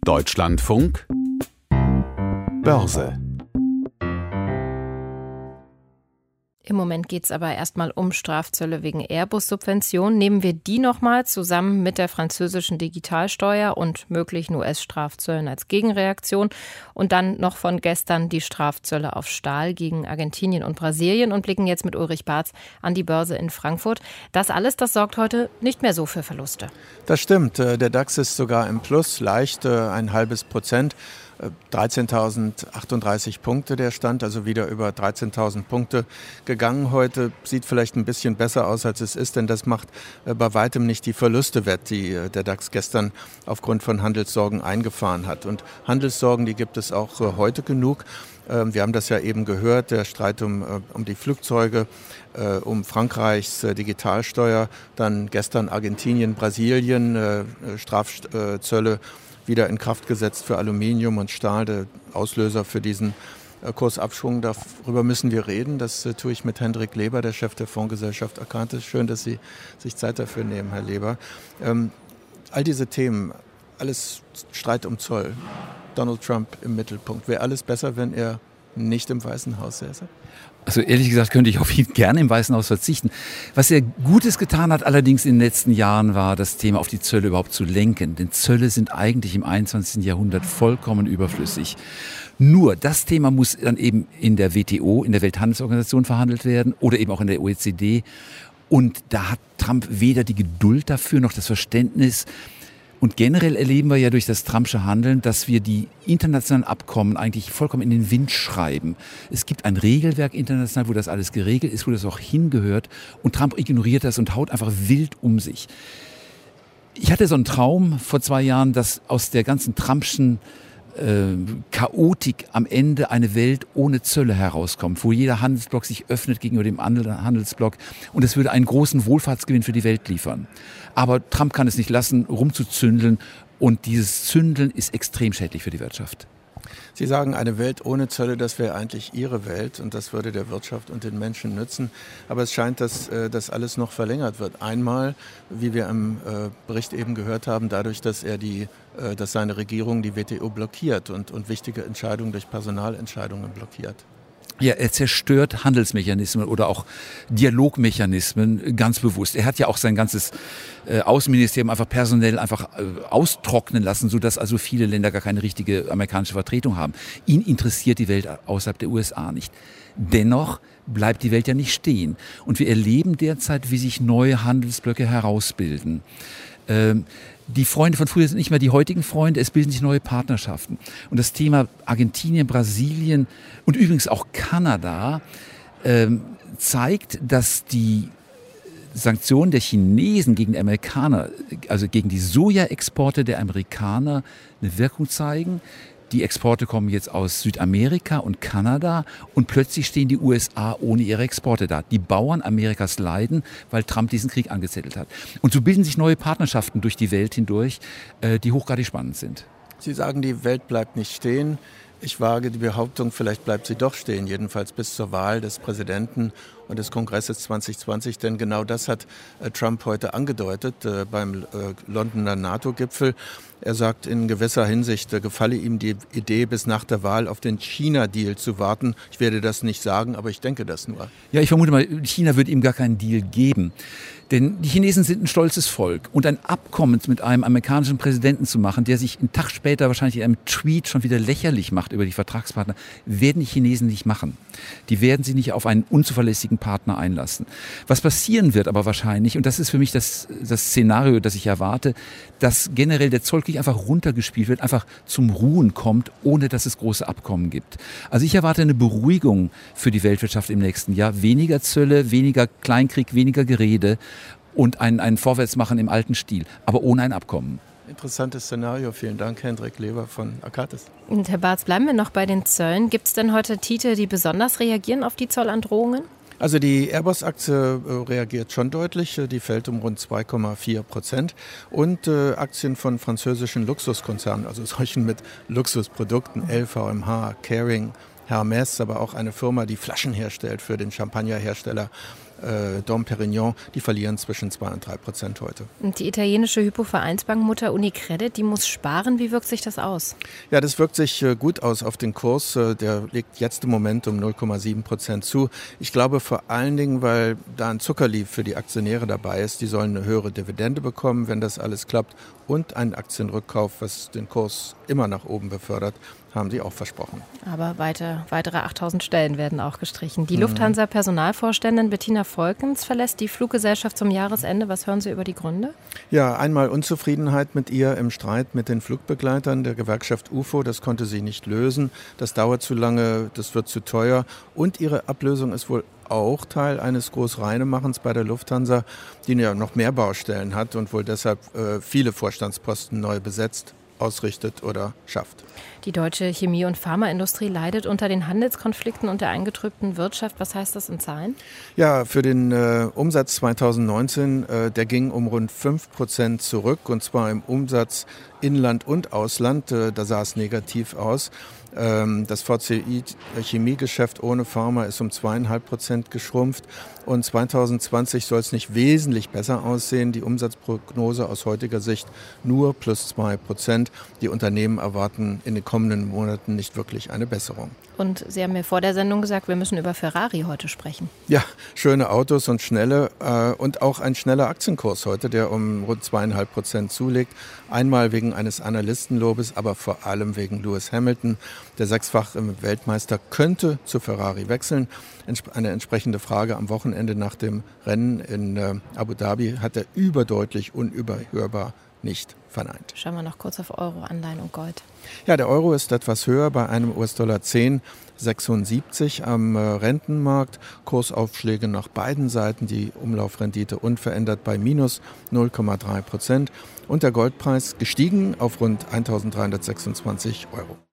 Deutschlandfunk Börse. Im Moment geht es aber erstmal um Strafzölle wegen Airbus-Subventionen. Nehmen wir die nochmal zusammen mit der französischen Digitalsteuer und möglichen US-Strafzöllen als Gegenreaktion. Und dann noch von gestern die Strafzölle auf Stahl gegen Argentinien und Brasilien und blicken jetzt mit Ulrich Barz an die Börse in Frankfurt. Das alles, das sorgt heute nicht mehr so für Verluste. Das stimmt. Der DAX ist sogar im Plus, leicht 0,5%. 13.038 Punkte der Stand, also wieder über 13.000 Punkte gegangen heute. Sieht vielleicht ein bisschen besser aus, als es ist, denn das macht bei weitem nicht die Verluste wett, die der DAX gestern aufgrund von Handelssorgen eingefahren hat. Und Handelssorgen, die gibt es auch heute genug. Wir haben das ja eben gehört, der Streit um die Flugzeuge, um Frankreichs Digitalsteuer, dann gestern Argentinien, Brasilien, Strafzölle wieder in Kraft gesetzt für Aluminium und Stahl, der Auslöser für diesen Kursabschwung. Darüber müssen wir reden. Das tue ich mit Hendrik Leber, der Chef der Fondsgesellschaft Akantis. Schön, dass Sie sich Zeit dafür nehmen, Herr Leber. All diese Themen, alles Streit um Zoll, Donald Trump im Mittelpunkt. Wäre alles besser, wenn er nicht im Weißen Haus säße? Also ehrlich gesagt könnte ich auf ihn gerne im Weißen Haus verzichten. Was er Gutes getan hat allerdings in den letzten Jahren war, das Thema auf die Zölle überhaupt zu lenken. Denn Zölle sind eigentlich im 21. Jahrhundert vollkommen überflüssig. Nur das Thema muss dann eben in der WTO, in der Welthandelsorganisation verhandelt werden oder eben auch in der OECD. Und da hat Trump weder die Geduld dafür noch das Verständnis. Und generell erleben wir ja durch das Trumpsche Handeln, dass wir die internationalen Abkommen eigentlich vollkommen in den Wind schreiben. Es gibt ein Regelwerk international, wo das alles geregelt ist, wo das auch hingehört. Und Trump ignoriert das und haut einfach wild um sich. Ich hatte so einen Traum vor 2 Jahren, dass aus der ganzen Trumpschen Chaotik am Ende eine Welt ohne Zölle herauskommt, wo jeder Handelsblock sich öffnet gegenüber dem anderen Handelsblock und es würde einen großen Wohlfahrtsgewinn für die Welt liefern. Aber Trump kann es nicht lassen, rumzuzündeln und dieses Zündeln ist extrem schädlich für die Wirtschaft. Sie sagen, eine Welt ohne Zölle, das wäre eigentlich Ihre Welt und das würde der Wirtschaft und den Menschen nützen. Aber es scheint, dass das alles noch verlängert wird. Einmal, wie wir im Bericht eben gehört haben, dadurch, dass seine Regierung die WTO blockiert und wichtige Entscheidungen durch Personalentscheidungen blockiert. Ja, er zerstört Handelsmechanismen oder auch Dialogmechanismen ganz bewusst. Er hat ja auch sein ganzes Außenministerium einfach personell austrocknen lassen, sodass also viele Länder gar keine richtige amerikanische Vertretung haben. Ihn interessiert die Welt außerhalb der USA nicht. Dennoch bleibt die Welt ja nicht stehen. Und wir erleben derzeit, wie sich neue Handelsblöcke herausbilden. Die Freunde von früher sind nicht mehr die heutigen Freunde, es bilden sich neue Partnerschaften. Und das Thema Argentinien, Brasilien und übrigens auch Kanada zeigt, dass die Sanktionen der Chinesen gegen die Amerikaner, also gegen die Sojaexporte der Amerikaner, eine Wirkung zeigen. Die Exporte kommen jetzt aus Südamerika und Kanada und plötzlich stehen die USA ohne ihre Exporte da. Die Bauern Amerikas leiden, weil Trump diesen Krieg angezettelt hat. Und so bilden sich neue Partnerschaften durch die Welt hindurch, die hochgradig spannend sind. Sie sagen, die Welt bleibt nicht stehen. Ich wage die Behauptung, vielleicht bleibt sie doch stehen, jedenfalls bis zur Wahl des Präsidenten und des Kongresses 2020. Denn genau das hat Trump heute angedeutet beim Londoner NATO-Gipfel. Er sagt, in gewisser Hinsicht gefalle ihm die Idee, bis nach der Wahl auf den China-Deal zu warten. Ich werde das nicht sagen, aber ich denke das nur. Ja, ich vermute mal, China wird ihm gar keinen Deal geben. Denn die Chinesen sind ein stolzes Volk. Und ein Abkommen mit einem amerikanischen Präsidenten zu machen, der sich einen Tag später wahrscheinlich in einem Tweet schon wieder lächerlich macht über die Vertragspartner, werden die Chinesen nicht machen. Die werden sich nicht auf einen unzuverlässigen Partner einlassen. Was passieren wird aber wahrscheinlich, und das ist für mich das Szenario, das ich erwarte, dass generell der Zollkrieg einfach runtergespielt wird, einfach zum Ruhen kommt, ohne dass es große Abkommen gibt. Also ich erwarte eine Beruhigung für die Weltwirtschaft im nächsten Jahr. Weniger Zölle, weniger Kleinkrieg, weniger Gerede und ein Vorwärtsmachen im alten Stil, aber ohne ein Abkommen. Interessantes Szenario. Vielen Dank, Hendrik Leber von Akantis. Und Herr Barz, bleiben wir noch bei den Zöllen. Gibt es denn heute Titel, die besonders reagieren auf die Zollandrohungen? Also die Airbus-Aktie reagiert schon deutlich, die fällt um rund 2,4%. Und Aktien von französischen Luxuskonzernen, also solchen mit Luxusprodukten, LVMH, Kering, Hermès, aber auch eine Firma, die Flaschen herstellt für den Champagnerhersteller Dom Perignon, die verlieren zwischen 2% und 3% heute. Und die italienische Hypovereinsbankmutter Unicredit, die muss sparen. Wie wirkt sich das aus? Ja, das wirkt sich gut aus auf den Kurs. Der legt jetzt im Moment um 0,7% zu. Ich glaube vor allen Dingen, weil da ein Zuckerli für die Aktionäre dabei ist. Die sollen eine höhere Dividende bekommen, wenn das alles klappt. Und einen Aktienrückkauf, was den Kurs immer nach oben befördert, haben sie auch versprochen. Aber weitere 8.000 Stellen werden auch gestrichen. Die Lufthansa-Personalvorständin Bettina Volkens verlässt die Fluggesellschaft zum Jahresende. Was hören Sie über die Gründe? Ja, einmal Unzufriedenheit mit ihr im Streit mit den Flugbegleitern der Gewerkschaft UFO. Das konnte sie nicht lösen. Das dauert zu lange, das wird zu teuer. Und ihre Ablösung ist wohl auch Teil eines Großreinemachens bei der Lufthansa, die ja noch mehr Baustellen hat und wohl deshalb viele Vorstandsposten neu besetzt, ausrichtet oder schafft. Die deutsche Chemie- und Pharmaindustrie leidet unter den Handelskonflikten und der eingetrübten Wirtschaft. Was heißt das in Zahlen? Ja, für den Umsatz 2019, der ging um rund 5% zurück, und zwar im Umsatz Inland und Ausland. Da sah es negativ aus. Das VCI-Chemiegeschäft ohne Pharma ist um 2,5% geschrumpft. Und 2020 soll es nicht wesentlich besser aussehen. Die Umsatzprognose aus heutiger Sicht nur plus 2%. Die Unternehmen erwarten in den kommenden Monaten nicht wirklich eine Besserung. Und Sie haben mir vor der Sendung gesagt, wir müssen über Ferrari heute sprechen. Ja, schöne Autos und schnelle und auch ein schneller Aktienkurs heute, der um rund 2,5% zulegt. Einmal wegen eines Analystenlobes, aber vor allem wegen Lewis Hamilton. Der sechsfache Weltmeister könnte zu Ferrari wechseln. Eine entsprechende Frage am Wochenende nach dem Rennen in Abu Dhabi hat er überdeutlich, unüberhörbar nicht verneint. Schauen wir noch kurz auf Euro, Anleihen und Gold. Ja, der Euro ist etwas höher bei einem US-Dollar 10,76 am Rentenmarkt. Kursaufschläge nach beiden Seiten, die Umlaufrendite unverändert bei minus 0,3%. Und der Goldpreis gestiegen auf rund 1.326 Euro.